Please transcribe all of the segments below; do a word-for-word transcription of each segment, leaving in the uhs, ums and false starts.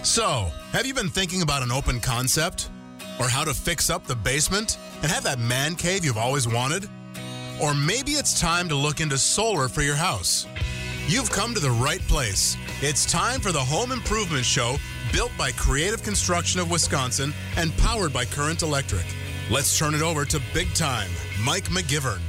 So, have you been thinking about an open concept? Or how to fix up the basement and have that man cave you've always wanted? Or maybe it's time to look into solar for your house. You've come to the right place. It's time for the Home Improvement Show, built by Creative Construction of Wisconsin and powered by Current Electric. Let's turn it over to Big Time, Mike McGivern.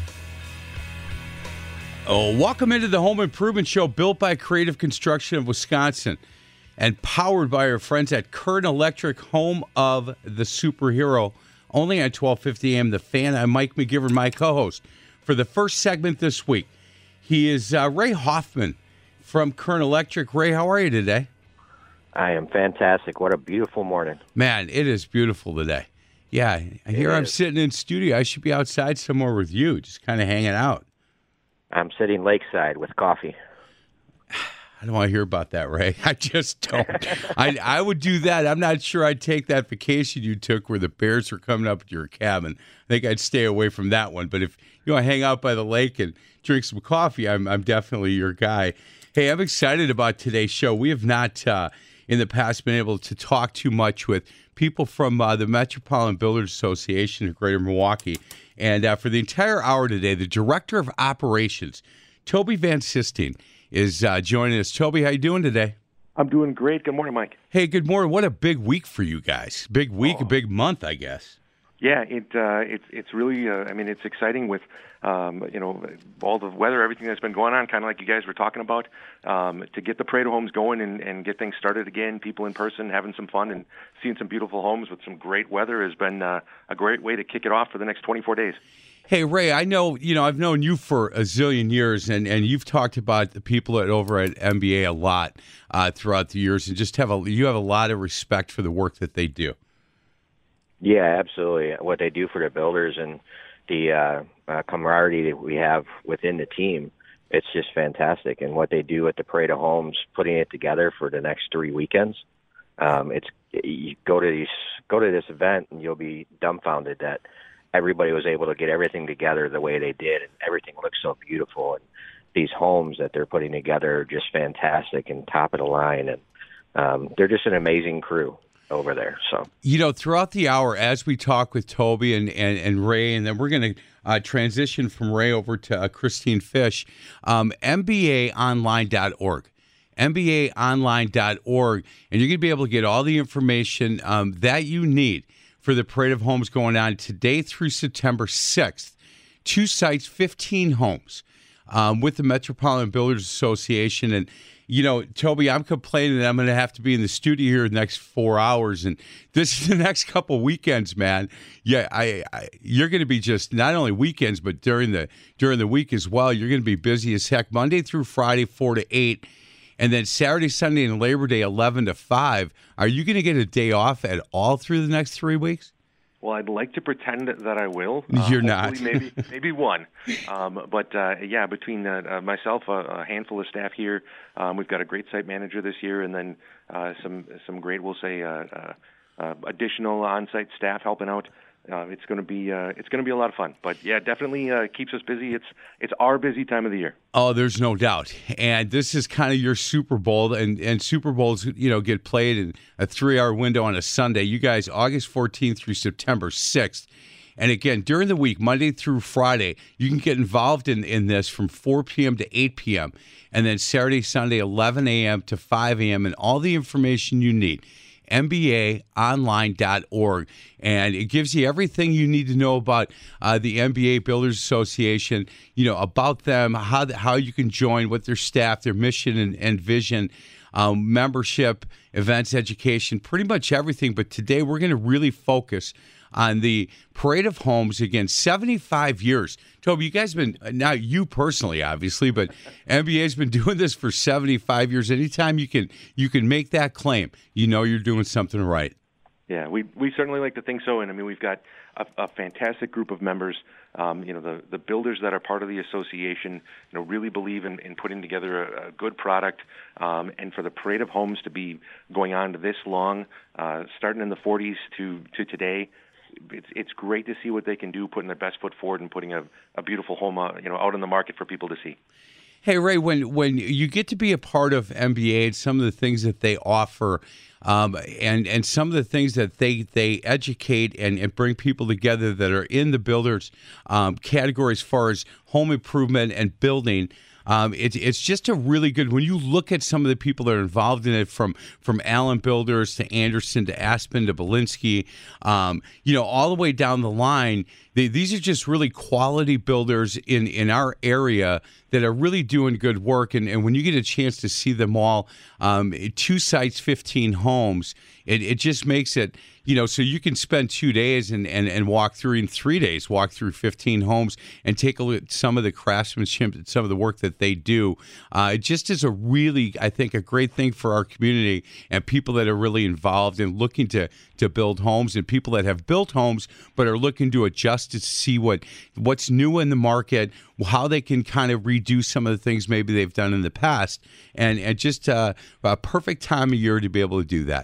Oh, welcome into the Home Improvement Show, built by Creative Construction of Wisconsin and powered by our friends at Current Electric, home of the superhero, only on twelve fifty a.m. The Fan. I'm Mike McGivern, my co-host. For the first segment this week, he is uh, Ray Hoffman from Current Electric. Ray, how are you today? I am fantastic. What a beautiful morning. Man, it is beautiful today. Yeah, here I'm sitting in studio. I should be outside somewhere with you, just kind of hanging out. I'm sitting lakeside with coffee. I don't want to hear about that, Ray. I just don't. I I would do that. I'm not sure I'd take that vacation you took where the bears were coming up to your cabin. I think I'd stay away from that one. But if you want to hang out by the lake and drink some coffee, I'm I'm definitely your guy. Hey, I'm excited about today's show. We have not, uh, in the past, been able to talk too much with people from uh, the Metropolitan Builders Association of Greater Milwaukee. And uh, for the entire hour today, the Director of Operations, Toby Van Sistine, is uh, joining us. Toby, how you doing today? I'm doing great. Good morning, Mike. Hey, good morning. What a big week for you guys. Big week, oh. a big month, I guess. Yeah, it uh, it's it's really. Uh, I mean, it's exciting with um, you know all the weather, everything that's been going on, kind of like you guys were talking about. Um, to get the Parade of Homes going and, and get things started again, people in person having some fun and seeing some beautiful homes with some great weather has been uh, a great way to kick it off for the next twenty-four days. Hey, Ray, I know, you know, I've known you for a zillion years, and, and you've talked about the people at over at M B A a lot uh, throughout the years, and just have a you have a lot of respect for the work that they do. Yeah, absolutely. What they do for the builders and the uh, uh, camaraderie that we have within the team, it's just fantastic. And what they do at the Parade of Homes, putting it together for the next three weekends, um, it's you go to these go to this event and you'll be dumbfounded that everybody was able to get everything together the way they did, and everything looks so beautiful. And these homes that they're putting together are just fantastic and top of the line. And um, they're just an amazing crew over there. So, you know, throughout the hour, as we talk with Toby and, and, and Ray, and then we're going to uh, transition from Ray over to uh, Christine Fish, um, M B A online dot org. M B A online dot org, and you're going to be able to get all the information um, that you need for the Parade of Homes going on today through September sixth. Two sites, fifteen homes um, with the Metropolitan Builders Association. And, you know, Toby, I'm complaining that I'm going to have to be in the studio here the next four hours. And this is the next couple weekends, man. Yeah, I, I you're going to be just not only weekends, but during the during the week as well. You're going to be busy as heck, Monday through Friday, four to eight. And then Saturday, Sunday, and Labor Day, eleven to five. Are you going to get a day off at all through the next three weeks? Well, I'd like to pretend that I will. Uh, You're not. maybe maybe one. Um, but, uh, yeah, between uh, uh, myself, uh, a handful of staff here, um, we've got a great site manager this year, and then uh, some some great, we'll say, uh, uh, uh, additional on-site staff helping out. Uh, it's going to be uh, it's going to be a lot of fun, but yeah, definitely uh, keeps us busy. It's it's our busy time of the year. Oh, there's no doubt. And this is kind of your Super Bowl, and, and Super Bowls, you know, get played in a three-hour window on a Sunday. You guys, August fourteenth through September sixth. And again, during the week, Monday through Friday, you can get involved in, in this from four p.m. to eight p.m. And then Saturday, Sunday, eleven a.m. to five a.m. and all the information you need. M B A online dot org, and it gives you everything you need to know about uh, the M B A Builders Association, you know, about them, how the, how you can join, what their staff, their mission and, and vision, um, membership, events, education, pretty much everything. But today we're going to really focus on the Parade of Homes. Again, seventy-five years. Toby, you guys have been, not you personally, obviously, but M B A's been doing this for seventy-five years. Anytime you can you can make that claim, you know you're doing something right. Yeah, we we certainly like to think so. And, I mean, we've got a, a fantastic group of members. Um, you know, the, the builders that are part of the association, you know, really believe in, in putting together a, a good product. Um, and for the Parade of Homes to be going on to this long, uh, starting in the forties to, to today, it's it's great to see what they can do, putting their best foot forward and putting a, a beautiful home, uh, you know, out in the market for people to see. Hey, Ray, when when you get to be a part of M B A and some of the things that they offer, um, and and some of the things that they they educate and, and bring people together that are in the builders um, category as far as home improvement and building. Um, it, it's just a really good, when you look at some of the people that are involved in it, from from Allen Builders to Anderson to Aspen to Belinsky, um, you know, all the way down the line, they, these are just really quality builders in, in our area that are really doing good work. And, and when you get a chance to see them all, um, two sites, fifteen homes, it, it just makes it, you know, so you can spend two days and, and, and walk through, in three days, walk through fifteen homes and take a look at some of the craftsmanship and some of the work that they do. Uh, it just is a really, I think, a great thing for our community and people that are really involved in looking to, to build homes, and people that have built homes but are looking to adjust to see what what's new in the market, how they can kind of redo some of the things maybe they've done in the past, and, and just uh, a perfect time of year to be able to do that.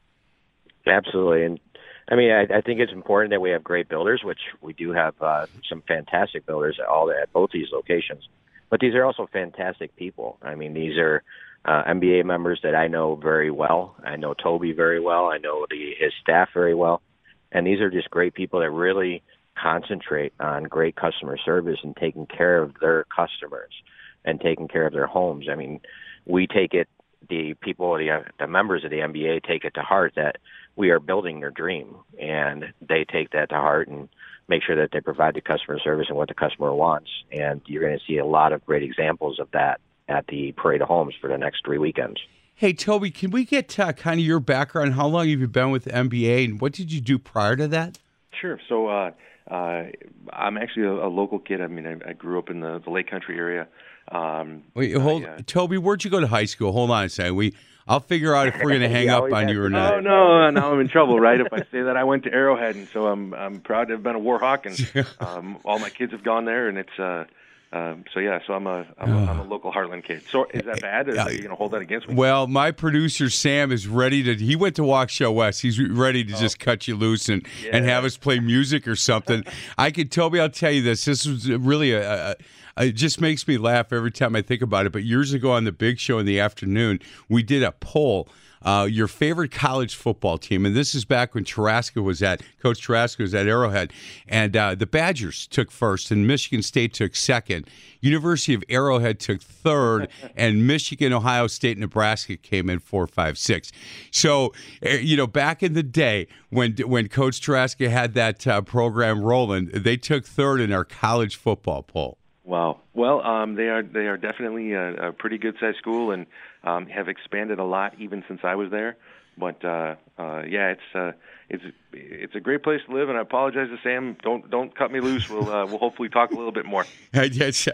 Absolutely. And I mean, I, I think it's important that we have great builders, which we do have uh, some fantastic builders at all at both these locations. But these are also fantastic people. I mean, these are uh, M B A members that I know very well. I know Toby very well. I know the, his staff very well. And these are just great people that really concentrate on great customer service and taking care of their customers and taking care of their homes. I mean, we take it, the people, the, the members of the M B A take it to heart that we are building their dream, and they take that to heart and make sure that they provide the customer service and what the customer wants. And you're going to see a lot of great examples of that at the Parade of Homes for the next three weekends. Hey, Toby, can we get uh, kind of your background? How long have you been with M B A, and what did you do prior to that? Sure. So uh, uh, I'm actually a, a local kid. I mean, I, I grew up in the, the Lake Country area. Um, Wait, hold, I, uh, Toby, where'd you go to high school? Hold on a second. We, I'll figure out if we're going to hang up on you or not. Oh no, now I'm in trouble, right? If I say that I went to Arrowhead, and so I'm I'm proud to have been a Warhawk, and um, all my kids have gone there, and it's uh, um, so yeah, so I'm a I'm, a I'm a local Heartland kid. So is that bad? Is, are you going to hold that against me? Well, my producer Sam is ready to. He went to Waukesha West. He's ready to oh. just cut you loose and, yeah. and have us play music or something. I could, Toby, I'll tell you this. This was really a. a It just makes me laugh every time I think about it. But years ago on the Big Show in the afternoon, we did a poll, uh, your favorite college football team. And this is back when Tarasca was at, Coach Tarasca was at Arrowhead. And uh, the Badgers took first, and Michigan State took second. University of Arrowhead took third, and Michigan, Ohio State, Nebraska came in four, five, six. So, you know, back in the day when when Coach Tarasca had that uh, program rolling, they took third in our college football poll. Wow. Well, um, they are they are definitely a, a pretty good sized school, and um, have expanded a lot even since I was there. But uh, uh, yeah, it's uh, it's it's a great place to live. And I apologize to Sam. Don't don't cut me loose. We'll uh, we'll hopefully talk a little bit more. Yes,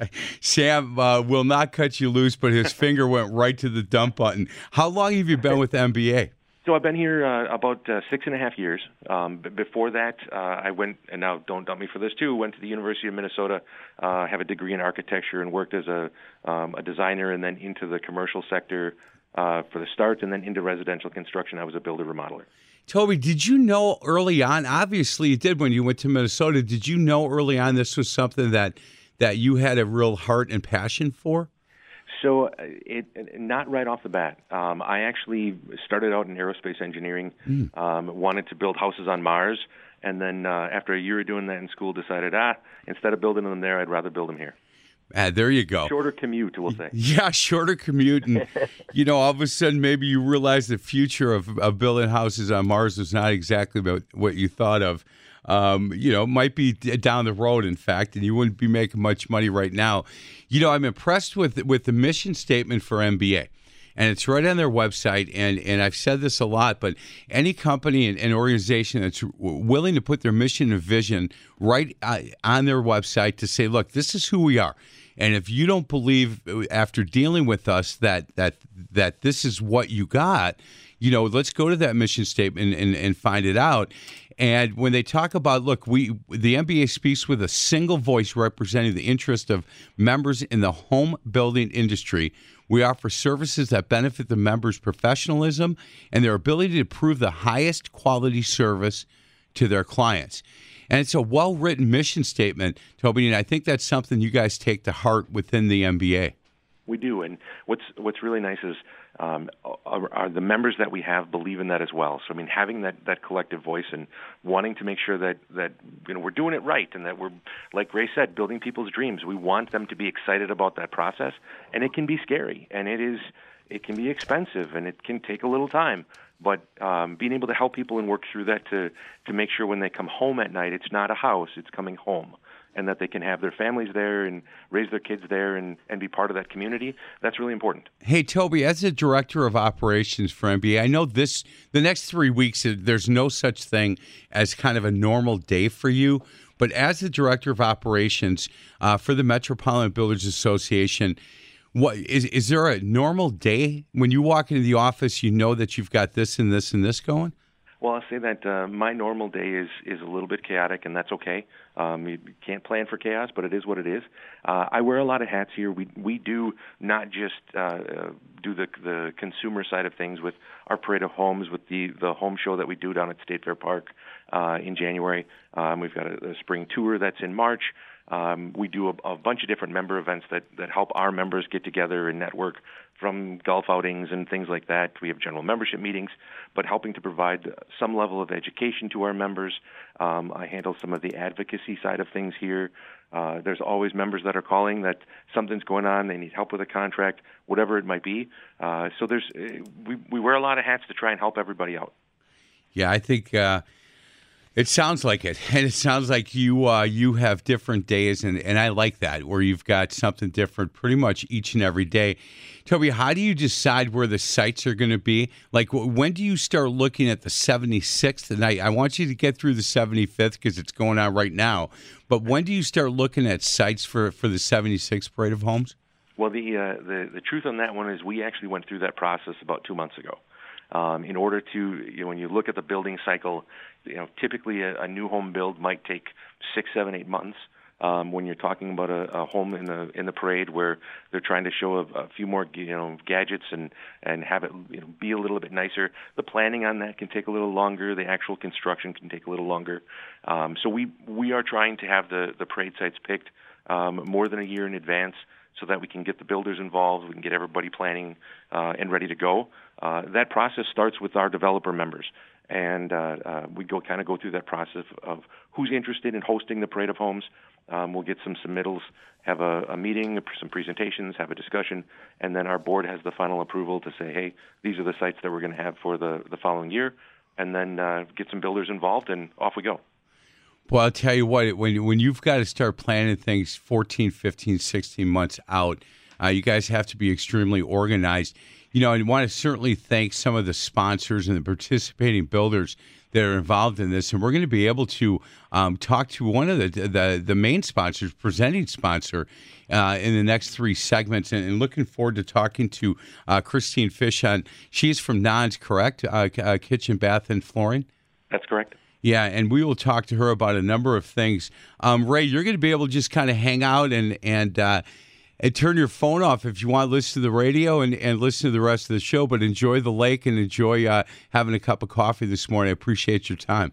Sam uh, will not cut you loose, but his finger went right to the dump button. How long have you been with M B A? So I've been here uh, about uh, six and a half years. Um, b- before that, uh, I went, and now don't dump me for this too, went to the University of Minnesota, uh, have a degree in architecture, and worked as a, um, a designer, and then into the commercial sector uh, for the start, and then into residential construction. I was a builder remodeler. Toby, did you know early on, obviously you did when you went to Minnesota, did you know early on this was something that, that you had a real heart and passion for? So, uh, it, it not right off the bat. Um, I actually started out in aerospace engineering. Mm. Um, wanted to build houses on Mars, and then uh, after a year of doing that in school, decided ah, instead of building them there, I'd rather build them here. Ah, there you go. Shorter commute, we'll say. Yeah, shorter commute, and you know, all of a sudden, maybe you realize the future of, of building houses on Mars was not exactly about what you thought of. Um, you know, might be down the road, in fact, and you wouldn't be making much money right now. You know, I'm impressed with with the mission statement for M B A, and it's right on their website. And, and I've said this a lot, but any company and, and organization that's willing to put their mission and vision right uh, on their website to say, look, this is who we are. And if you don't believe after dealing with us that that that this is what you got, you know, let's go to that mission statement and, and, and find it out. And when they talk about, look, we the M B A speaks with a single voice representing the interest of members in the home building industry. We offer services that benefit the members' professionalism and their ability to prove the highest quality service to their clients. And it's a well-written mission statement, Toby, and I think that's something you guys take to heart within the M B A. We do, and what's what's really nice is um, are, are the members that we have believe in that as well. So I mean, having that, that collective voice and wanting to make sure that, that you know we're doing it right, and that we're, like Ray said, building people's dreams. We want them to be excited about that process, and it can be scary, and it is it can be expensive, and it can take a little time. But um, being able to help people and work through that to to make sure when they come home at night, it's not a house, it's coming home, and that they can have their families there and raise their kids there and, and be part of that community. That's really important. Hey, Toby, as a director of operations for N B A, I know this the next three weeks, there's no such thing as kind of a normal day for you. But as the director of operations uh, for the Metropolitan Builders Association, what is is there a normal day when you walk into the office, you know that you've got this and this and this going? Well, I'll say that uh, my normal day is, is a little bit chaotic, and that's okay. Um, you can't plan for chaos, but it is what it is. Uh, I wear a lot of hats here. We we do not just uh, do the the consumer side of things with our Parade of Homes, with the, the home show that we do down at State Fair Park uh, in January. Um, we've got a, a spring tour that's in March. Um, we do a, a bunch of different member events that, that help our members get together and network, from golf outings and things like that. We have general membership meetings, but helping to provide some level of education to our members. Um, I handle some of the advocacy side of things here. Uh, there's always members that are calling that something's going on, they need help with a contract, whatever it might be. Uh, so there's we, we wear a lot of hats to try and help everybody out. Yeah, I think uh, it sounds like it. And it sounds like you uh, you have different days, and, and I like that, where you've got something different pretty much each and every day. Toby, how do you decide where the sites are going to be? Like, when do you start looking at the seventy-sixth? And I, I want you to get through the seventy-fifth because it's going on right now. But when do you start looking at sites for, for the seventy-sixth Parade of Homes? Well, the, uh, the the truth on that one is we actually went through that process about two months ago. Um, in order to, you know, when you look at the building cycle, you know, typically a, a new home build might take six, seven, eight months. Um, when you're talking about a, a home in the in the parade where they're trying to show a, a few more, you know, gadgets and and have it, you know, be a little bit nicer, the planning on that can take a little longer. The actual construction can take a little longer. Um, so we we are trying to have the the parade sites picked um, more than a year in advance, so that we can get the builders involved, we can get everybody planning uh, and ready to go. Uh, that process starts with our developer members, and uh, uh, we go kind of go through that process of who's interested in hosting the Parade of Homes. Um, we'll get some submittals, have a, a meeting, some presentations, have a discussion, and then our board has the final approval to say, hey, these are the sites that we're going to have for the, the following year, and then uh, get some builders involved, and off we go. Well, I'll tell you what, when when you've got to start planning things fourteen, fifteen, sixteen months out, uh, you guys have to be extremely organized. You know, I want to certainly thank some of the sponsors and the participating builders that are involved in this. And we're going to be able to um, talk to one of the the, the main sponsors, presenting sponsor, uh, in the next three segments. And, and looking forward to talking to uh, Christine Fish. On, she's from Nons, correct? Uh, uh, Kitchen, Bath, and Flooring? That's correct. Yeah, and we will talk to her about a number of things. Um, Ray, you're going to be able to just kind of hang out and and, uh, and turn your phone off if you want to listen to the radio and, and listen to the rest of the show, but enjoy the lake and enjoy uh, having a cup of coffee this morning. I appreciate your time.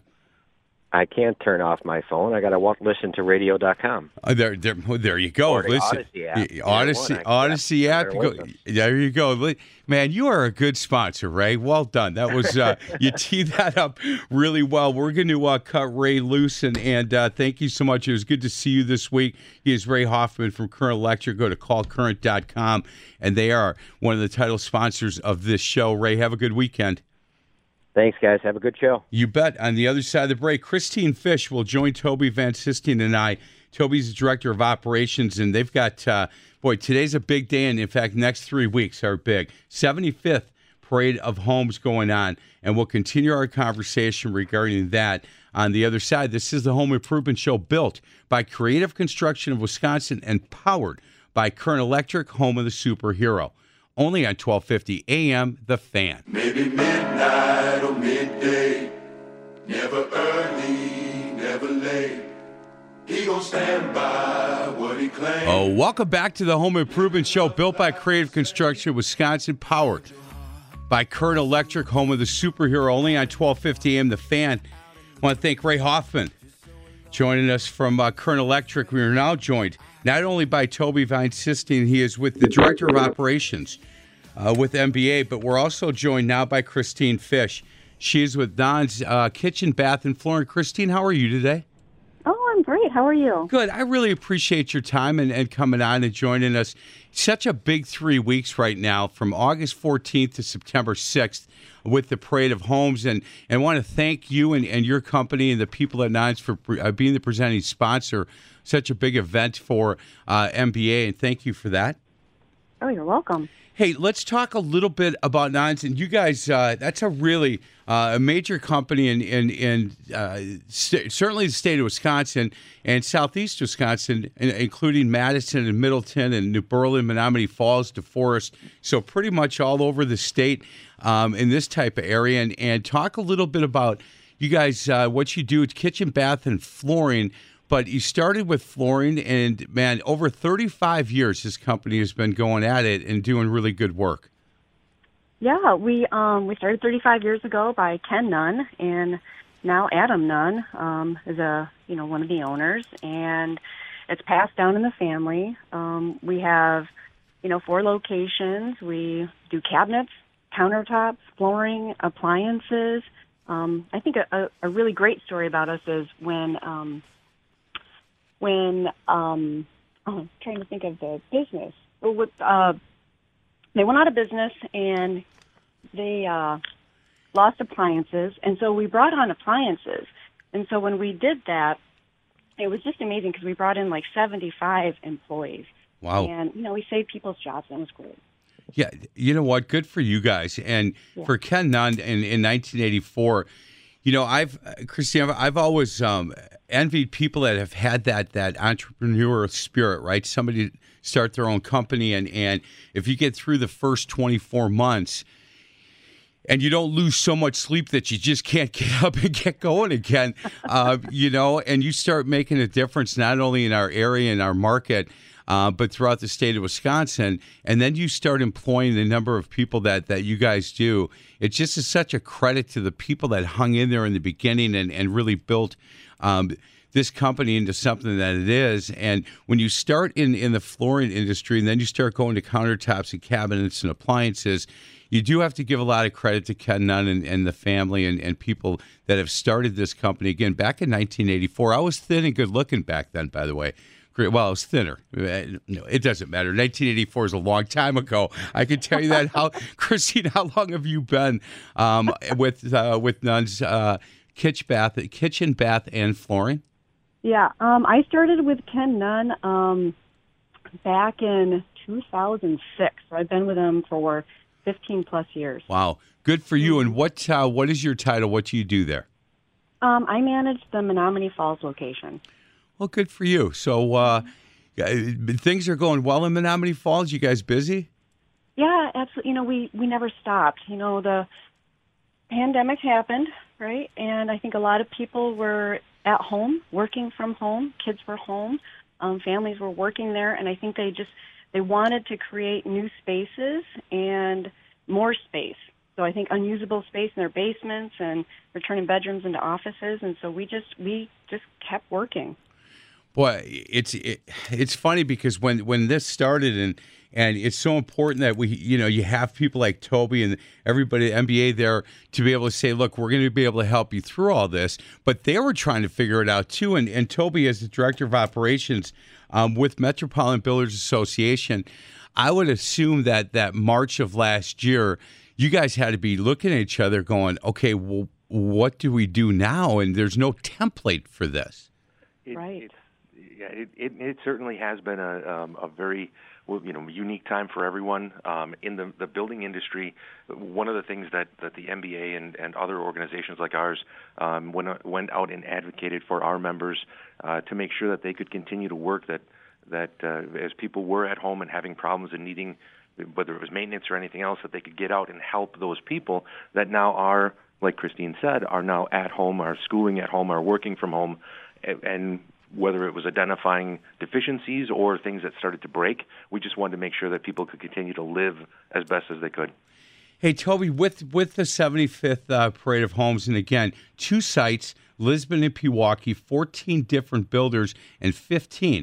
I can't turn off my phone. I got to walk, listen to radio dot com. Uh, there, there, there you go. Or the Listen, Odyssey app. Odyssey, One, Odyssey app. Go, there you go, man. You are a good sponsor, Ray. Well done. That was uh, you teed that up really well. We're going to uh, cut Ray loose, and and uh, thank you so much. It was good to see you this week. He is Ray Hoffman from Current Electric. Go to call current dot com, and they are one of the title sponsors of this show. Ray, have a good weekend. Thanks, guys. Have a good show. You bet. On the other side of the break, Christine Fish will join Toby Van Sistine and I. Toby's the director of operations, and they've got, uh, boy, today's a big day, and in fact, next three weeks are big. seventy-fifth Parade of Homes going on, and we'll continue our conversation regarding that on the other side. This is the Home Improvement Show, built by Creative Construction of Wisconsin and powered by Current Electric, home of the superhero. Only on twelve fifty A M, The Fan. Maybe midnight or midday, never early, never late. He gon' stand by what he claims. Oh, welcome back to the Home Improvement Show, built by Creative Construction, Wisconsin, powered by Current Electric, home of the superhero. Only on twelve fifty A M, The Fan. I want to thank Ray Hoffman joining us from uh, Current Electric. We are now joined not only by Toby Vine Sistine, he is with the Director of Operations uh, with M B A, but we're also joined now by Christine Fish. She is with Don's uh, Kitchen, Bath, and Flooring. Christine, how are you today? Oh, I'm great. How are you? Good. I really appreciate your time and, and coming on and joining us. Such a big three weeks right now, from August fourteenth to September sixth, with the Parade of Homes. And I want to thank you and, and your company and the people at Nines for uh, being the presenting sponsor. Such a big event for uh, M B A, and thank you for that. Oh, you're welcome. Hey, let's talk a little bit about Nines. And you guys, uh, that's a really uh, a major company in, in, in uh, st- certainly the state of Wisconsin and southeast Wisconsin, including Madison and Middleton and New Berlin, Menominee Falls, DeForest. So pretty much all over the state um, in this type of area. And, and talk a little bit about you guys, uh, what you do. It's kitchen, bath, and flooring. But you started with flooring, and, man, over thirty-five years this company has been going at it and doing really good work. Yeah, we um, we started thirty-five years ago by Ken Nunn, and now Adam Nunn um, is a you know one of the owners, and it's passed down in the family. Um, we have you know four locations. We do cabinets, countertops, flooring, appliances. Um, I think a, a, a really great story about us is when. Um, When um, oh, I'm trying to think of the business, with, uh, they went out of business and they uh, lost appliances, and so we brought on appliances. And so when we did that, it was just amazing because we brought in like seventy-five employees. Wow! And you know, we saved people's jobs. That was great. Yeah, you know what? Good for you guys. And yeah. for Ken Nunn in, in nineteen eighty-four, you know, I've Christine, I've, I've always um, envied people that have had that that entrepreneurial spirit, right? Somebody start their own company, and, and if you get through the first twenty-four months and you don't lose so much sleep that you just can't get up and get going again, uh, you know, and you start making a difference not only in our area and our market, uh, but throughout the state of Wisconsin, and then you start employing the number of people that, that you guys do. It just is such a credit to the people that hung in there in the beginning and, and really built um, this company into something that it is. And when you start in, in the flooring industry and then you start going to countertops and cabinets and appliances, you do have to give a lot of credit to Ken Nunn and, and the family and, and people that have started this company. Again, back in nineteen eighty-four, I was thin and good looking back then, by the way. Well, I was thinner. No, it doesn't matter. nineteen eighty-four is a long time ago. I can tell you that. How, Christine, how long have you been um, with uh, with Nunn's uh, kitchen, bath, kitchen, bath, and flooring? Yeah, um, I started with Ken Nunn um, back in two thousand six. So I've been with him for fifteen plus years. Wow, good for you. And what uh, what is your title? What do you do there? Um, I manage the Menominee Falls location. Well, good for you. So uh, things are going well in Menominee Falls. You guys busy? Yeah, absolutely. You know, we, we never stopped. You know, the pandemic happened, right? And I think a lot of people were at home, working from home. Kids were home. Um, families were working there. And I think they just, they wanted to create new spaces and more space. So I think unusable space in their basements and they're turning bedrooms into offices. And so we just, we just kept working. Boy, it's it, it's funny because when, when this started and and it's so important that we you know you have people like Toby and everybody at M B A there to be able to say, look, we're going to be able to help you through all this. But they were trying to figure it out too. And and Toby, as the director of operations um, with Metropolitan Builders Association, I would assume that that March of last year, you guys had to be looking at each other, going, okay, well, what do we do now? And there's no template for this. It, right. It's, Yeah, it, it, it certainly has been a, um, a very you know unique time for everyone um, in the, the building industry. One of the things that, that the M B A and, and other organizations like ours um, went went out and advocated for our members uh, to make sure that they could continue to work. That that uh, as people were at home and having problems and needing, whether it was maintenance or anything else, that they could get out and help those people that now are, like Christine said, are now at home, are schooling at home, are working from home, and, and whether it was identifying deficiencies or things that started to break, we just wanted to make sure that people could continue to live as best as they could. Hey, Toby, with with the seventy-fifth uh, Parade of Homes, and again, two sites, Lisbon and Pewaukee, fourteen different builders, and fifteen,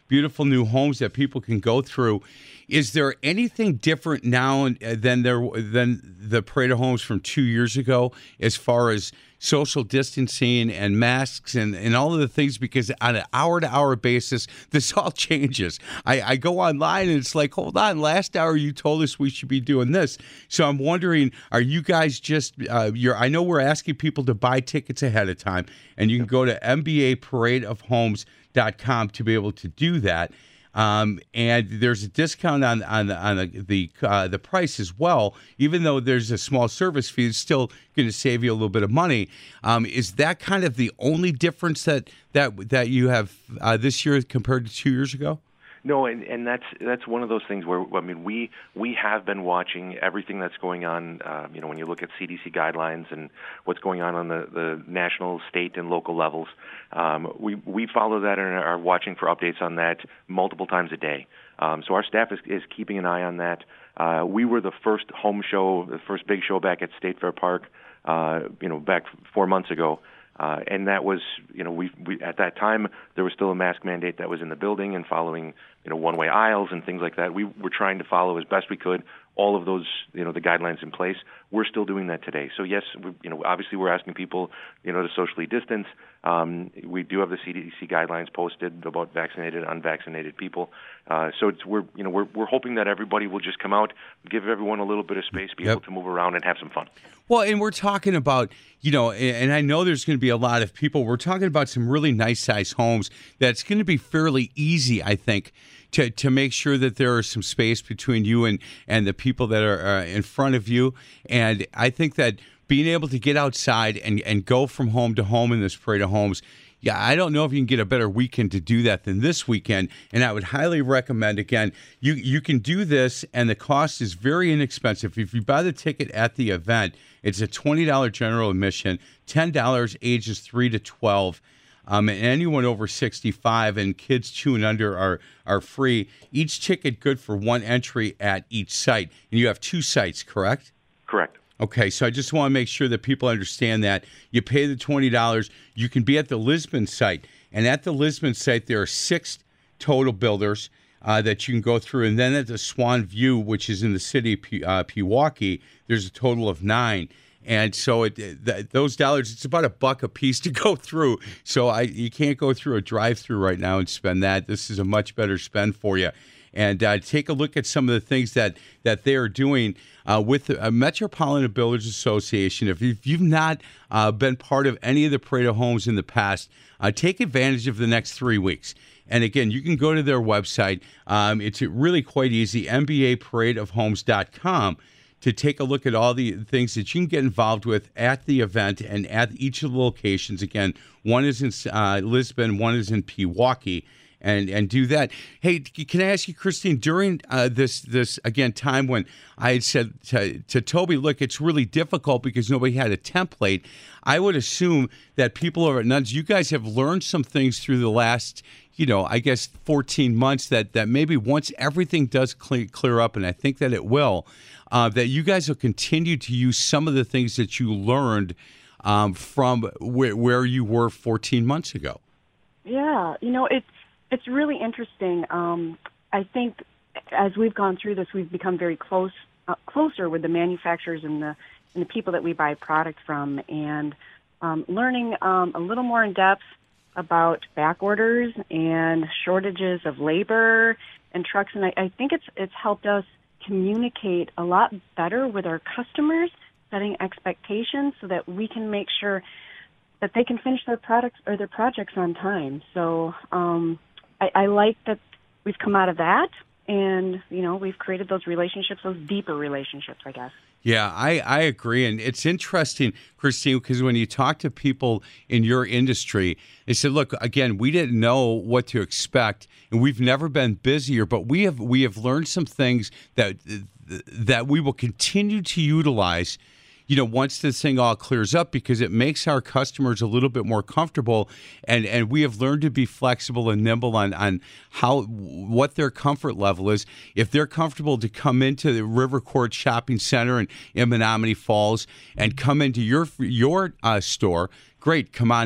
beautiful new homes that people can go through. Is there anything different now than there than the Parade of Homes from two years ago as far as social distancing and masks and, and all of the things? Because on an hour-to-hour basis, this all changes. I, I go online and it's like, hold on, last hour you told us we should be doing this. So I'm wondering, are you guys just, uh, you're, I know we're asking people to buy tickets ahead of time, and you can go to M B A parade of homes dot com to be able to do that. Um, and there's a discount on on the on the the, uh, the price as well. Even though there's a small service fee, it's still going to save you a little bit of money. Um, is that kind of the only difference that that that you have uh, this year compared to two years ago? No, and, and that's that's one of those things where, I mean, we we have been watching everything that's going on. Uh, you know, when you look at C D C guidelines and what's going on on the, the national, state, and local levels, um, we we follow that and are watching for updates on that multiple times a day. Um, so our staff is, is keeping an eye on that. Uh, we were the first home show, the first big show back at State Fair Park, uh, you know, back four months ago. Uh, and that was, you know, we, we at that time there was still a mask mandate that was in the building and following, you know, one-way aisles and things like that. We were trying to follow as best we could all of those, you know, the guidelines in place. We're still doing that today. So yes, we, you know, obviously we're asking people, you know, to socially distance. Um, we do have the C D C guidelines posted about vaccinated, unvaccinated people. Uh, so it's we're, you know, we're we're hoping that everybody will just come out, give everyone a little bit of space, be yep. able to move around and have some fun. Well, and we're talking about, you know, and I know there's going to be a lot of people. We're talking about some really nice size homes that's going to be fairly easy, I think, to to make sure that there is some space between you and, and the people that are uh, in front of you. And I think that being able to get outside and, and go from home to home in this Parade of Homes, yeah, I don't know if you can get a better weekend to do that than this weekend. And I would highly recommend, again, you, you can do this, and the cost is very inexpensive. If you buy the ticket at the event, it's a twenty dollars general admission, ten dollars ages three to twelve. Um, and anyone over sixty-five and kids two and under are are free. Each ticket good for one entry at each site. And you have two sites, correct? Correct. Okay, so I just want to make sure that people understand that. You pay the twenty dollars. You can be at the Lisbon site. And at the Lisbon site, there are six total builders uh, that you can go through. And then at the Swan View, which is in the city of P- uh, Pewaukee, there's a total of nine. And so it, th- those dollars, it's about a buck a piece to go through. So I you can't go through a drive-through right now and spend that. This is a much better spend for you. And uh, take a look at some of the things that, that they are doing uh, with the uh, Metropolitan Builders Association. If, you, if you've not uh, been part of any of the Parade of Homes in the past, uh, take advantage of the next three weeks. And again, you can go to their website. Um, it's really quite easy, M B A parade of homes dot com, to take a look at all the things that you can get involved with at the event and at each of the locations. Again, one is in uh, Lisbon, one is in Pewaukee. And and do that. Hey, can I ask you, Christine, during uh, this, this again, time when I had said to, to Toby, look, it's really difficult because nobody had a template, I would assume that people over at Nuns, you guys have learned some things through the last, you know, I guess fourteen months that, that maybe once everything does clear, clear up, and I think that it will, uh, that you guys will continue to use some of the things that you learned um, from where, where you were fourteen months ago. Yeah, you know, it's, It's really interesting. Um, I think as we've gone through this, we've become very close, uh, closer with the manufacturers and the and the people that we buy product from, and um, learning um, a little more in depth about back orders and shortages of labor and trucks. And I, I think it's it's helped us communicate a lot better with our customers, setting expectations so that we can make sure that they can finish their products or their projects on time. So. Um, I, I like that we've come out of that, and, you know, we've created those relationships, those deeper relationships, I guess. Yeah, I, I agree. And it's interesting, Christine, because when you talk to people in your industry, they said, look, again, we didn't know what to expect, and we've never been busier, but we have we have learned some things that that we will continue to utilize, you know, once this thing all clears up, because it makes our customers a little bit more comfortable, and, and we have learned to be flexible and nimble on, on how what their comfort level is. If they're comfortable to come into the River Court Shopping Center in, in Menominee Falls and come into your your uh, store, great, come on in.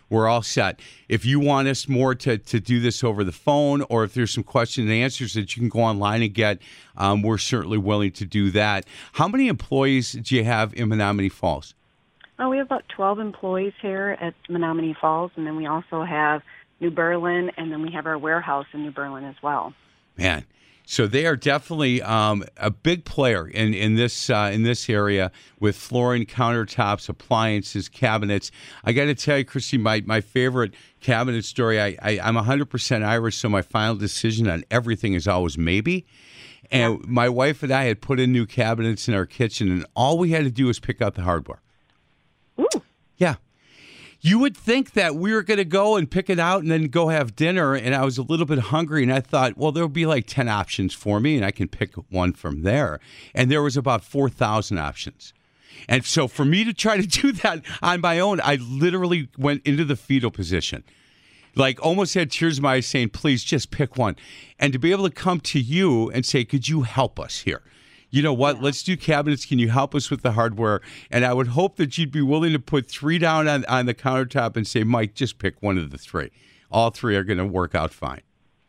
we're all set. If you want us more to, to do this over the phone, or if there's some questions and answers that you can go online and get, um, we're certainly willing to do that. How many employees do you have in Menominee Falls? Oh, we have about twelve employees here at Menominee Falls, and then we also have New Berlin, and then we have our warehouse in New Berlin as well. Man, so they are definitely um, a big player in in this uh, in this area with flooring, countertops, appliances, cabinets. I got to tell you, Christy, my my favorite cabinet story. I, I I'm one hundred percent Irish, so my final decision on everything is always maybe. And my wife and I had put in new cabinets in our kitchen, and all we had to do was pick out the hardware. Ooh. Yeah. You would think that we were going to go and pick it out and then go have dinner, and I was a little bit hungry, and I thought, well, there'll be like ten options for me, and I can pick one from there. And there was about four thousand options. And so for me to try to do that on my own, I literally went into the fetal position. Like almost had tears in my eyes saying, please just pick one. And to be able to come to you and say, could you help us here? You know what? Let's do cabinets. Can you help us with the hardware? And I would hope that you'd be willing to put three down on, on the countertop and say, Mike, just pick one of the three. All three are going to work out fine.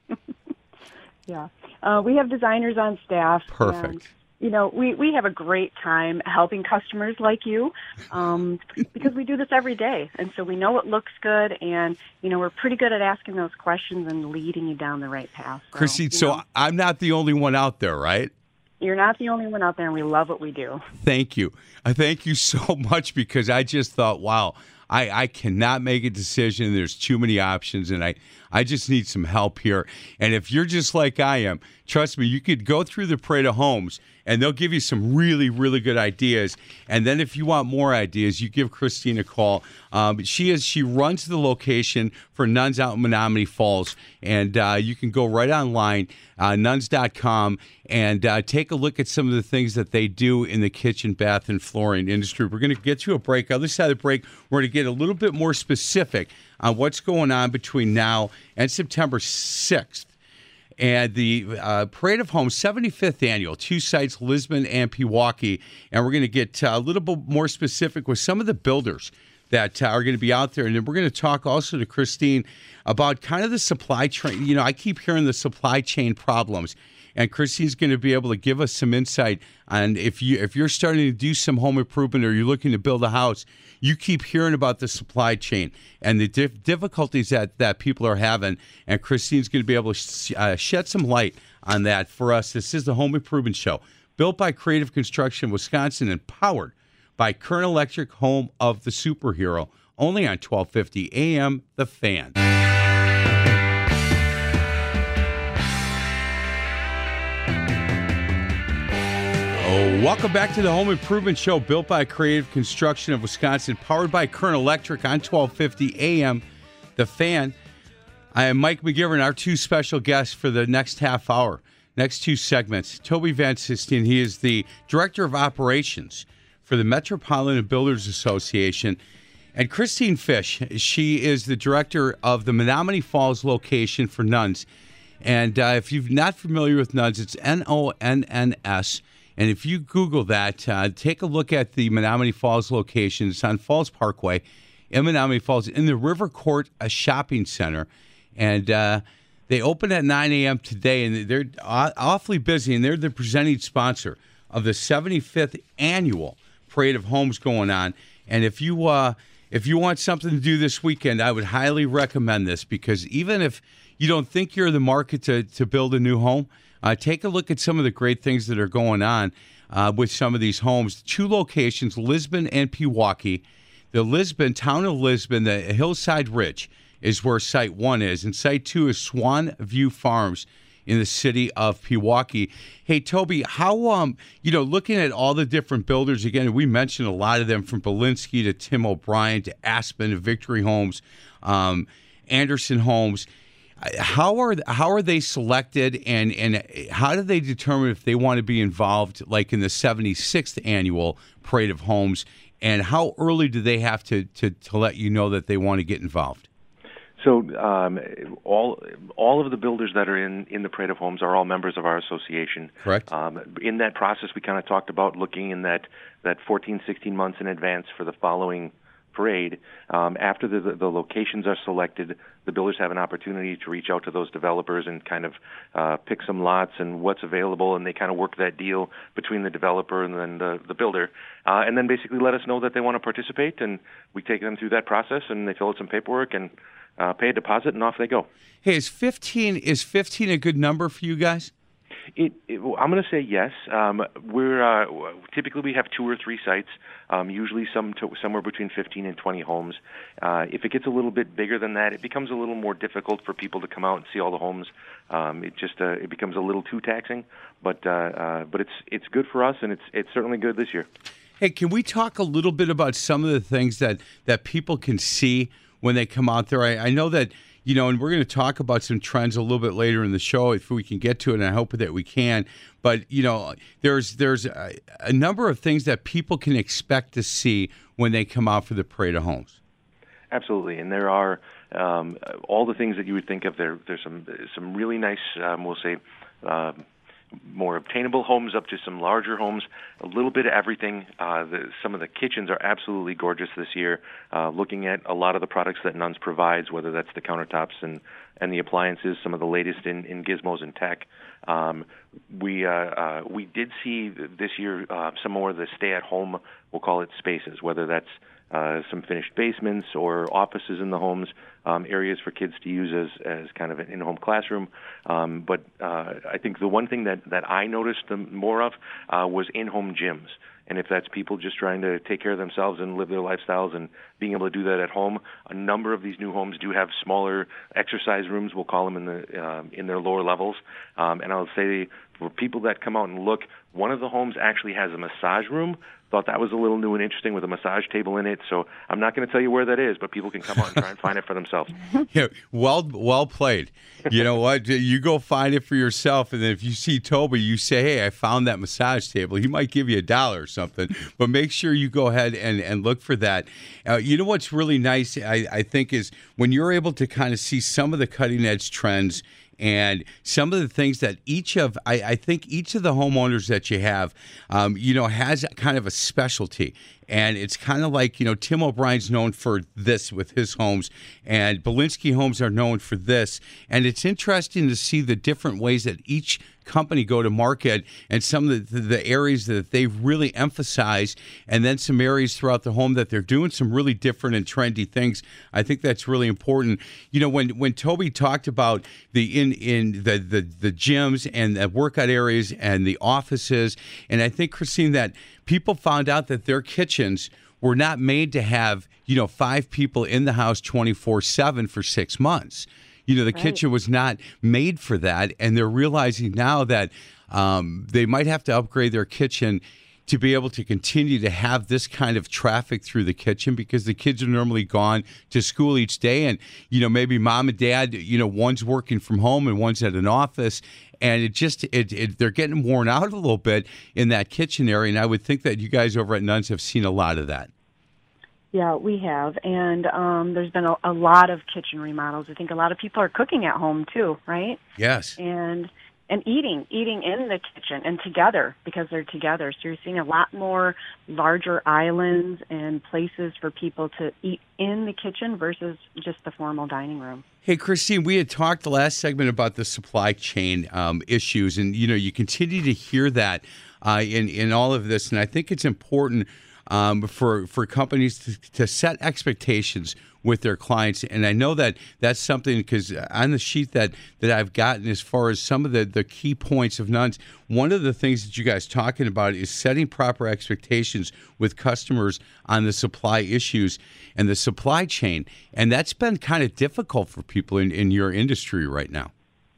Yeah. Uh, we have designers on staff. Perfect. And, you know, we, we have a great time helping customers like you um, because we do this every day. And so we know what looks good, and, you know, we're pretty good at asking those questions and leading you down the right path. So, Christy, so know. I'm not the only one out there, right? You're not the only one out there, and we love what we do. Thank you. I thank you so much, because I just thought, wow, I, I cannot make a decision. There's too many options, and I, I just need some help here. And if you're just like I am, trust me, you could go through the Parade of Homes, and they'll give you some really, really good ideas. And then if you want more ideas, you give Christine a call. Um, she is she runs the location for Nuns out in Menominee Falls, and uh, you can go right online, uh, nuns dot com, and uh, take a look at some of the things that they do in the kitchen, bath, and flooring industry. We're going to get to a break. Other side of the break, we're going to get a little bit more specific on what's going on between now and September sixth. And the uh, Parade of Homes seventy-fifth annual, two sites, Lisbon and Pewaukee. And we're going to get uh, a little bit more specific with some of the builders that uh, are going to be out there. And then we're going to talk also to Christine about kind of the supply chain. You know, I keep hearing the supply chain problems. And Christine's going to be able to give us some insight on if, you, if you're starting to do some home improvement or you're looking to build a house, you keep hearing about the supply chain and the dif- difficulties that, that people are having. And Christine's going to be able to sh- uh, shed some light on that for us. This is the Home Improvement Show, built by Creative Construction Wisconsin and powered by Kern Electric, home of the superhero, only on twelve fifty A M The Fan. Oh, welcome back to the Home Improvement Show, built by Creative Construction of Wisconsin, powered by Kern Electric on twelve fifty A M The Fan. I am Mike McGivern, our two special guests for the next half hour, next two segments. Toby Van Sistine, he is the Director of Operations for the Metropolitan Builders Association. And Christine Fish, she is the Director of the Menominee Falls location for Nuns. And uh, if you're not familiar with Nuns, it's N O N N S. And if you Google that, uh, take a look at the Menominee Falls location. It's on Falls Parkway in Menominee Falls in the River Court a shopping center. And uh, they open at nine A M today, and they're aw- awfully busy, and they're the presenting sponsor of the seventy-fifth annual Parade of Homes going on. And if you uh, if you want something to do this weekend, I would highly recommend this, because even if you don't think you're in the market to, to build a new home, Uh, take a look at some of the great things that are going on uh, with some of these homes. Two locations, Lisbon and Pewaukee. The Lisbon, town of Lisbon, the Hillside Ridge is where Site one is, and Site two is Swan View Farms in the city of Pewaukee. Hey, Toby, how, um, you know, looking at all the different builders, again, we mentioned a lot of them, from Belinsky to Tim O'Brien to Aspen to Victory Homes, um, Anderson Homes. How are how are they selected, and, and how do they determine if they want to be involved, like in the seventy-sixth annual Parade of Homes, and how early do they have to, to, to let you know that they want to get involved? So um, all all of the builders that are in, in the Parade of Homes are all members of our association. Correct. Um, in that process, we kind of talked about looking in that, that fourteen, sixteen months in advance for the following parade, um, after the, the, the locations are selected, the builders have an opportunity to reach out to those developers and kind of uh, pick some lots and what's available, and they kind of work that deal between the developer and then the, the builder, uh, and then basically let us know that they want to participate, and we take them through that process, and they fill out some paperwork and uh, pay a deposit, and off they go. Hey, is fifteen is fifteen a good number for you guys? It, it, well, I'm going to say yes. Um, we're uh, typically we have two or three sites, um, usually some to, somewhere between fifteen and twenty homes. Uh, if it gets a little bit bigger than that, it becomes a little more difficult for people to come out and see all the homes. Um, it just uh, it becomes a little too taxing, but uh, uh, but it's it's good for us, and it's it's certainly good this year. Hey, can we talk a little bit about some of the things that, that people can see when they come out there? I, I know that, you know, and we're going to talk about some trends a little bit later in the show if we can get to it, and I hope that we can. But, you know, there's there's a, a number of things that people can expect to see when they come out for the Parade of Homes. Absolutely, and there are um, all the things that you would think of. There, there's some some really nice, um, we'll say, uh, more obtainable homes up to some larger homes, a little bit of everything. Uh, the, some of the kitchens are absolutely gorgeous this year. Uh, looking at a lot of the products that Nuns provides, whether that's the countertops and, and the appliances, some of the latest in, in gizmos and tech. Um, we uh, uh, we did see this year uh, some more of the stay-at-home, we'll call it spaces, whether that's Uh, some finished basements or offices in the homes, um, areas for kids to use as, as kind of an in-home classroom. Um, but uh, I think the one thing that, that I noticed the more of uh, was in-home gyms. And if that's people just trying to take care of themselves and live their lifestyles and being able to do that at home, a number of these new homes do have smaller exercise rooms, we'll call them, in the um, in their lower levels. Um, and I'll say for people that come out and look, one of the homes actually has a massage room. Thought that was a little new and interesting with a massage table in it. So I'm not going to tell you where that is, but people can come out and try and find it for themselves. Yeah, well, well played. You know what? You go find it for yourself, and then if you see Toby, you say, "Hey, I found that massage table." He might give you a dollar or something, but make sure you go ahead and, and look for that. Uh, you know what's really nice, I, I think, is when you're able to kind of see some of the cutting edge trends and some of the things that each of, I, I think each of the homeowners that you have, um, you know, has kind of a specialty. And it's kind of like, you know, Tim O'Brien's known for this with his homes, and Belinsky Homes are known for this. And it's interesting to see the different ways that each company go to market and some of the, the areas that they really emphasize, and then some areas throughout the home that they're doing some really different and trendy things. I think that's really important. You know, when when Toby talked about the in in the the, the gyms and the workout areas and the offices, and I think, Christine, that people found out that their kitchens were not made to have, you know, five people in the house twenty-four seven for six months. You know, the right. kitchen was not made for that, and they're realizing now that um, they might have to upgrade their kitchen to be able to continue to have this kind of traffic through the kitchen, because the kids are normally gone to school each day, and, you know, maybe mom and dad, you know, one's working from home and one's at an office, and it just, it, it they're getting worn out a little bit in that kitchen area, and I would think that you guys over at Nuns have seen a lot of that. Yeah, we have, and um, there's been a, a lot of kitchen remodels. I think a lot of people are cooking at home too, right? Yes. And and eating, eating in the kitchen and together, because they're together. So you're seeing a lot more larger islands and places for people to eat in the kitchen versus just the formal dining room. Hey, Christine, we had talked the last segment about the supply chain um, issues, and, you know, you continue to hear that uh, in, in all of this, and I think it's important Um, for for companies to, to set expectations with their clients. And I know that that's something, because on the sheet that, that I've gotten as far as some of the, the key points of Nuns, one of the things that you guys talking about is setting proper expectations with customers on the supply issues and the supply chain. And that's been kind of difficult for people in, in your industry right now.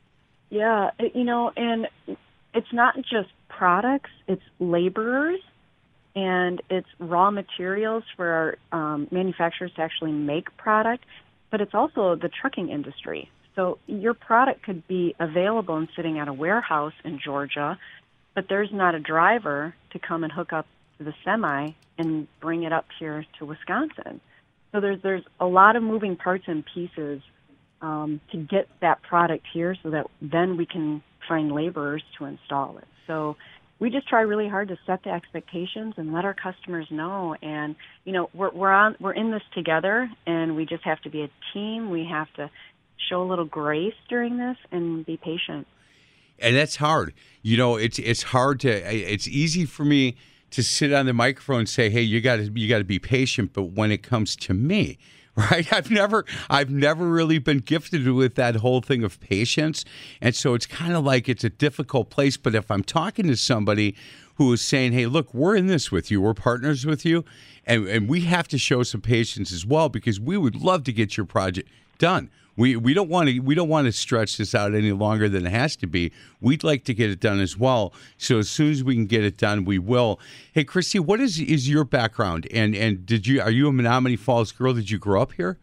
Yeah, it, you know, and it's not just products, it's laborers. And it's raw materials for our um, manufacturers to actually make product, but it's also the trucking industry. So your product could be available and sitting at a warehouse in Georgia, but there's not a driver to come and hook up to the semi and bring it up here to Wisconsin. So there's there's a lot of moving parts and pieces um, to get that product here, so that then we can find laborers to install it. So we just try really hard to set the expectations and let our customers know. And, you know, we're, we're on, we're in this together, and we just have to be a team. We have to show a little grace during this and be patient. And that's hard. You know, it's it's hard to. It's easy for me to sit on the microphone and say, "Hey, you got to you got to be patient." But when it comes to me, right? I've never I've never really been gifted with that whole thing of patience, and so it's kind of like it's a difficult place. But if I'm talking to somebody who is saying, "Hey, look, we're in this with you. We're partners with you, and and we have to show some patience as well because we would love to get your project done." We we don't want to we don't want to stretch this out any longer than it has to be. We'd like to get it done as well. So as soon as we can get it done, we will. Hey, Christy, what is is your background? And and did you are you a Menominee Falls girl? Did you grow up here?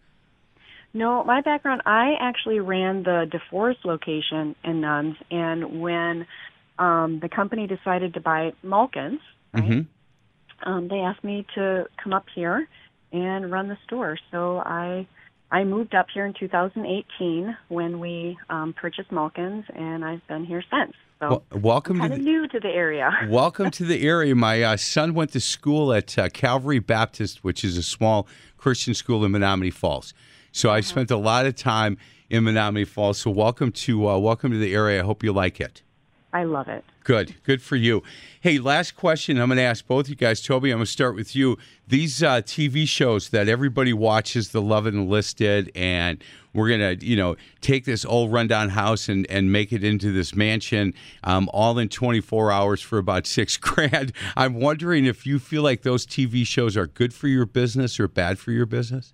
No, my background, I actually ran the DeForest location in Nuns, and when um, the company decided to buy Malkin's, right, mm-hmm. um, they asked me to come up here and run the store. So I. I moved up here in two thousand eighteen when we um, purchased Malkin's, and I've been here since. So well, welcome I'm kind to of the, new to the area. Welcome to the area. My uh, son went to school at uh, Calvary Baptist, which is a small Christian school in Menominee Falls. So I uh-huh. spent a lot of time in Menominee Falls. So welcome to uh, welcome to the area. I hope you like it. I love it. Good. Good for you. Hey, last question I'm going to ask both you guys. Toby, I'm going to start with you. These uh, T V shows that everybody watches, the Love and Enlisted, and we're going to, you know, take this old rundown house and, and make it into this mansion, um, all in twenty-four hours for about six grand. I'm wondering if you feel like those T V shows are good for your business or bad for your business?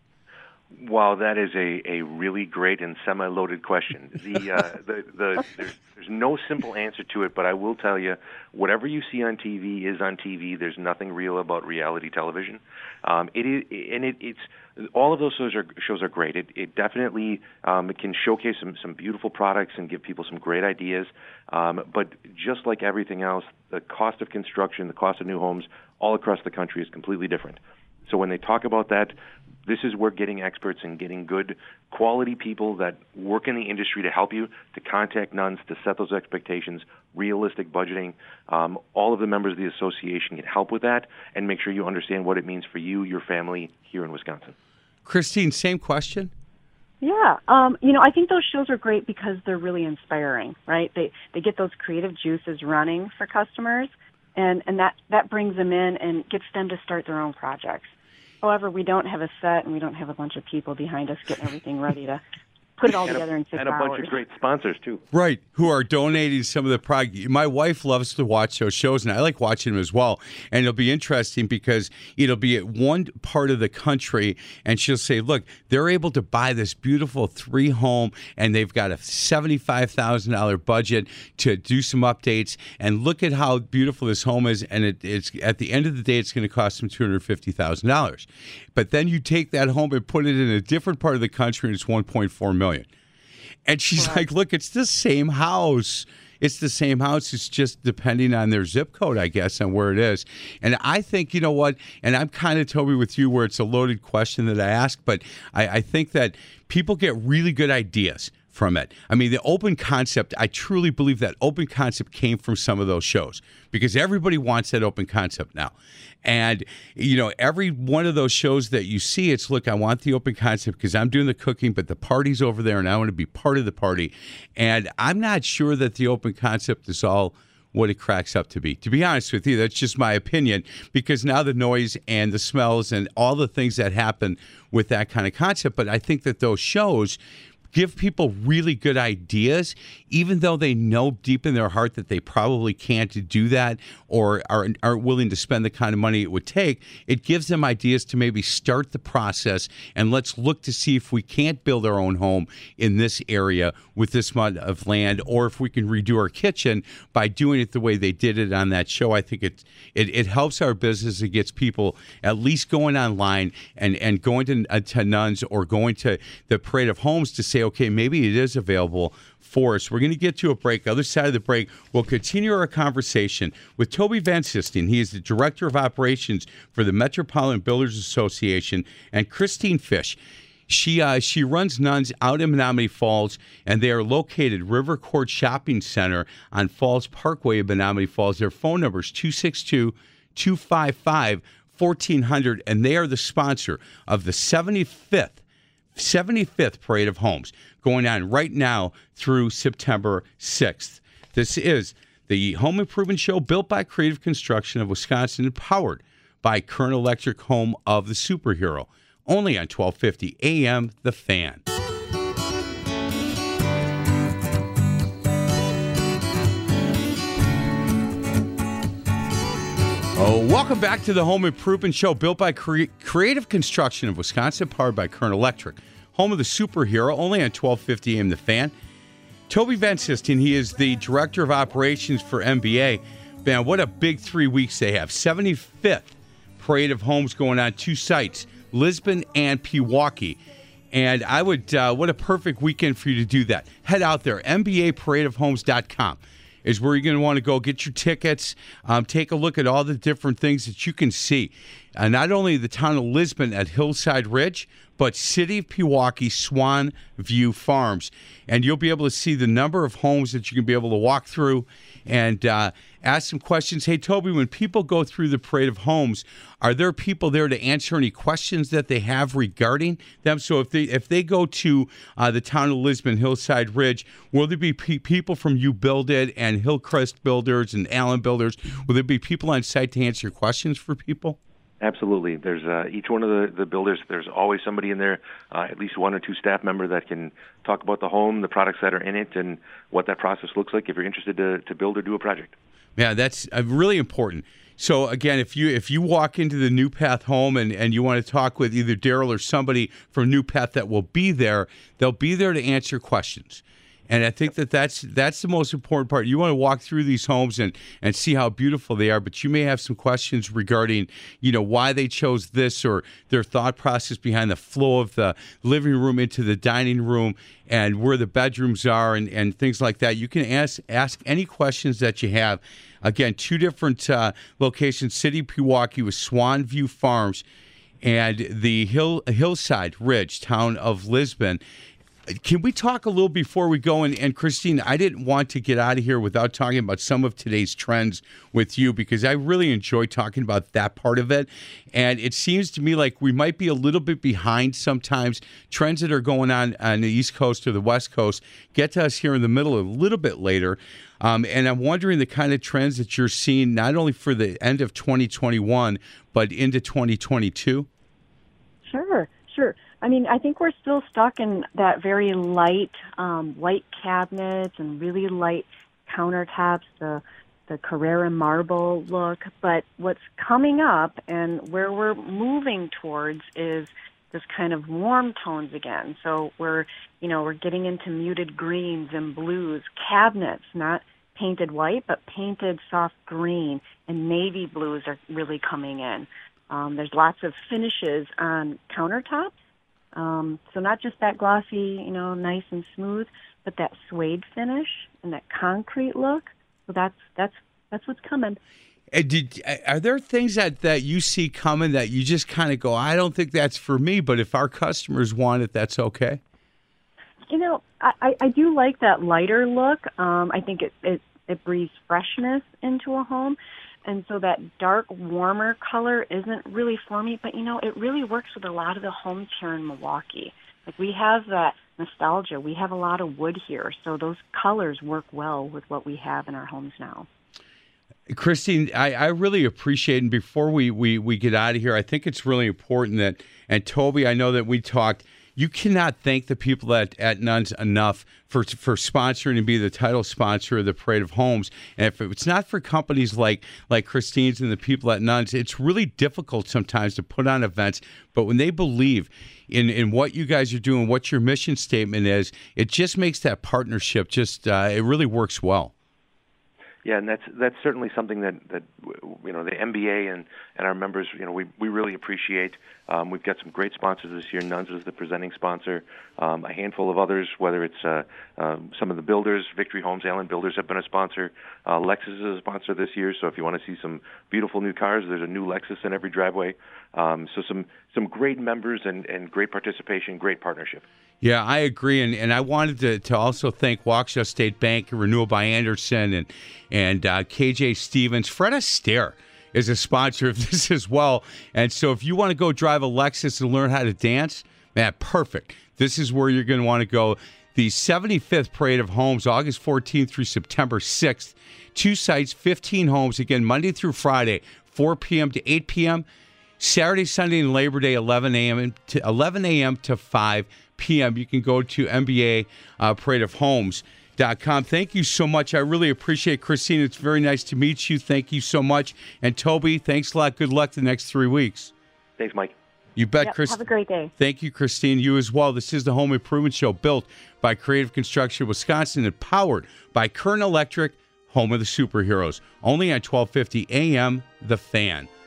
Wow, that is a, a really great and semi-loaded question. The, uh, the, the there's, there's no simple answer to it, but I will tell you, whatever you see on T V is on T V. There's nothing real about reality television. Um, it is, and it, it's all of those shows are shows are great. It, it definitely um, it can showcase some some beautiful products and give people some great ideas. Um, but just like everything else, the cost of construction, the cost of new homes, all across the country is completely different. So when they talk about that, this is where getting experts and getting good quality people that work in the industry to help you, to contact Nuns, to set those expectations, realistic budgeting. Um, all of the members of the association can help with that and make sure you understand what it means for you, your family here in Wisconsin. Christine, same question. Yeah, um, you know, I think those shows are great because they're really inspiring, right? They they get those creative juices running for customers, and, and that, that brings them in and gets them to start their own projects. However, we don't have a set, and we don't have a bunch of people behind us getting everything ready to put it all and together a, in six and a hours. bunch of great sponsors, too. Right, who are donating some of the product. My wife loves to watch those shows, and I like watching them as well. And it'll be interesting because it'll be at one part of the country, and she'll say, look, they're able to buy this beautiful three-home, and they've got a seventy-five thousand dollars budget to do some updates, and look at how beautiful this home is, and it, it's at the end of the day, it's going to cost them two hundred fifty thousand dollars. But then you take that home and put it in a different part of the country, and it's one point four million dollars. And she's right. like, look, it's the same house. It's the same house. It's just depending on their zip code, I guess, and where it is. And I think, you know what, and I'm kind of, Toby, with you where it's a loaded question that I ask, but I, I think that people get really good ideas from it. I mean, the open concept, I truly believe that open concept came from some of those shows because everybody wants that open concept now. And, you know, every one of those shows that you see, it's, look, I want the open concept because I'm doing the cooking, but the party's over there and I want to be part of the party. And I'm not sure that the open concept is all what it cracks up to be. To be honest with you, that's just my opinion, because now the noise and the smells and all the things that happen with that kind of concept. But I think that those shows give people really good ideas, even though they know deep in their heart that they probably can't do that or are, aren't willing to spend the kind of money it would take. It gives them ideas to maybe start the process, and let's look to see if we can't build our own home in this area with this amount of land, or if we can redo our kitchen by doing it the way they did it on that show. I think it it, it helps our business. It gets people at least going online and, and going to, uh, to Nuns or going to the Parade of Homes to say, okay, maybe it is available for us. We're going to get to a break. The other side of the break, we'll continue our conversation with Toby Van Sisting. He is the Director of Operations for the Metropolitan Builders Association, and Christine Fish. She uh, she runs Nuns out in Menominee Falls, and they are located River Court Shopping Center on Falls Parkway in Menominee Falls. Their phone number is two six two, two five five, one four zero zero, and they are the sponsor of the seventy-fifth seventy-fifth Parade of Homes going on right now through September sixth. This is the Home Improvement Show built by Creative Construction of Wisconsin and powered by Kern Electric, home of the superhero. Only on twelve fifty A M The Fan. Oh, welcome back to the Home Improvement Show built by Cre- Creative Construction of Wisconsin, powered by Kern Electric, home of the superhero. Only on twelve fifty A M The Fan. Toby Van Sisten, he is the Director of Operations for M B A. Man, what a big three weeks they have. seventy-fifth Parade of Homes going on, two sites, Lisbon and Pewaukee. And I would, uh, what a perfect weekend for you to do that. Head out there, M B A parade of homes dot com is where you're going to want to go get your tickets, um, take a look at all the different things that you can see. Uh, not only the town of Lisbon at Hillside Ridge, but City of Pewaukee Swan View Farms. And you'll be able to see the number of homes that you can be able to walk through and uh, ask some questions. Hey, Toby, when people go through the Parade of Homes, are there people there to answer any questions that they have regarding them? So if they if they go to uh, the town of Lisbon, Hillside Ridge, will there be pe- people from You Build It and Hillcrest Builders and Allen Builders? Will there be people on site to answer questions for people? Absolutely. There's uh, each one of the, the builders, there's always somebody in there, uh, at least one or two staff member that can talk about the home, the products that are in it, and what that process looks like if you're interested to, to build or do a project. Yeah, that's uh, really important. So again, if you if you walk into the New Path home and, and you want to talk with either Daryl or somebody from New Path that will be there, they'll be there to answer questions. And I think that that's, that's the most important part. You want to walk through these homes and, and see how beautiful they are, but you may have some questions regarding, you know, why they chose this or their thought process behind the flow of the living room into the dining room and where the bedrooms are and, and things like that. You can ask ask any questions that you have. Again, two different uh, locations, City of Pewaukee with Swan View Farms and the Hill Hillside Ridge, town of Lisbon. Can we talk a little before we go? And, and Christine, I didn't want to get out of here without talking about some of today's trends with you because I really enjoy talking about that part of it. And it seems to me like we might be a little bit behind sometimes. Trends that are going on on the East Coast or the West Coast get to us here in the middle a little bit later. Um, and I'm wondering the kind of trends that you're seeing not only for the end of twenty twenty-one, but into twenty twenty-two. Sure, sure. I mean, I think we're still stuck in that very light um, white cabinets and really light countertops, the the Carrara marble look. But what's coming up and where we're moving towards is this kind of warm tones again. So we're, you know, we're getting into muted greens and blues, cabinets, not painted white, but painted soft green, and navy blues are really coming in. Um, there's lots of finishes on countertops. Um, so not just that glossy, you know, nice and smooth, but that suede finish and that concrete look. So that's that's that's what's coming. And did, are there things that, that you see coming that you just kind of go, I don't think that's for me, but if our customers want it, that's okay? You know, I, I do like that lighter look. Um, I think it, it, it breathes freshness into a home. And so that dark, warmer color isn't really for me, but, you know, it really works with a lot of the homes here in Milwaukee. Like, we have that nostalgia. We have a lot of wood here, so those colors work well with what we have in our homes now. Christine, I, I really appreciate it. And before we, we, we get out of here, I think it's really important that, and Toby, I know that we talked, you cannot thank the people at, at Nuns enough for for sponsoring and be the title sponsor of the Parade of Homes. And if it's not for companies like like Christine's and the people at Nuns, it's really difficult sometimes to put on events. But when they believe in, in what you guys are doing, what your mission statement is, it just makes that partnership just, uh, it really works well. Yeah, and that's that's certainly something that, that you know, the M B A and, and our members, you know, we, we really appreciate. Um, we've got some great sponsors this year. Nuns is the presenting sponsor. Um, a handful of others, whether it's uh, uh, some of the builders, Victory Homes, Allen Builders have been a sponsor. Uh, Lexus is a sponsor this year, so if you want to see some beautiful new cars, there's a new Lexus in every driveway. Um, so some some great members and, and great participation, great partnership. Yeah, I agree, and and I wanted to, to also thank Waukesha State Bank, Renewal by Anderson, and and uh, K J Stevens. Fred Astaire is a sponsor of this as well, and so if you want to go drive a Lexus and learn how to dance, man, perfect. This is where you're going to want to go. The seventy-fifth Parade of Homes, August fourteenth through September sixth. Two sites, fifteen homes, again, Monday through Friday, four p.m. to eight p.m., Saturday, Sunday, and Labor Day, eleven a.m. to eleven a.m. to five p.m. You can go to N B A uh, parade of homes dot com. Thank you so much. I really appreciate it, Christine. It's very nice to meet you. Thank you so much. And Toby, thanks a lot. Good luck the next three weeks. Thanks, Mike. You bet, Yep, Chris. have a great day. Thank you, Christine. You as well. This is the Home Improvement Show, built by Creative Construction Wisconsin and powered by Kern Electric, home of the superheroes. Only on twelve fifty A M, The Fan.